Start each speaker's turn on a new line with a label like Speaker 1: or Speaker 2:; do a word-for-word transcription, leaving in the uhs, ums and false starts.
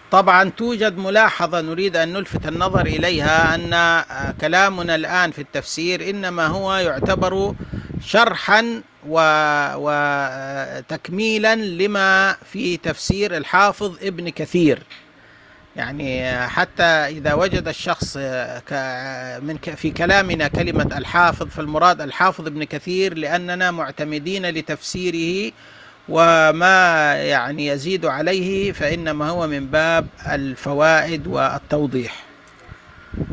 Speaker 1: طبعا توجد ملاحظة نريد أن نلفت النظر إليها، أن كلامنا الآن في التفسير إنما هو يعتبر شرحا وتكميلا لما في تفسير الحافظ ابن كثير. يعني حتى إذا وجد الشخص من في كلامنا كلمة الحافظ، فالمراد الحافظ ابن كثير، لأننا معتمدين لتفسيره، وما يعني يزيد عليه فإنما هو من باب الفوائد والتوضيح.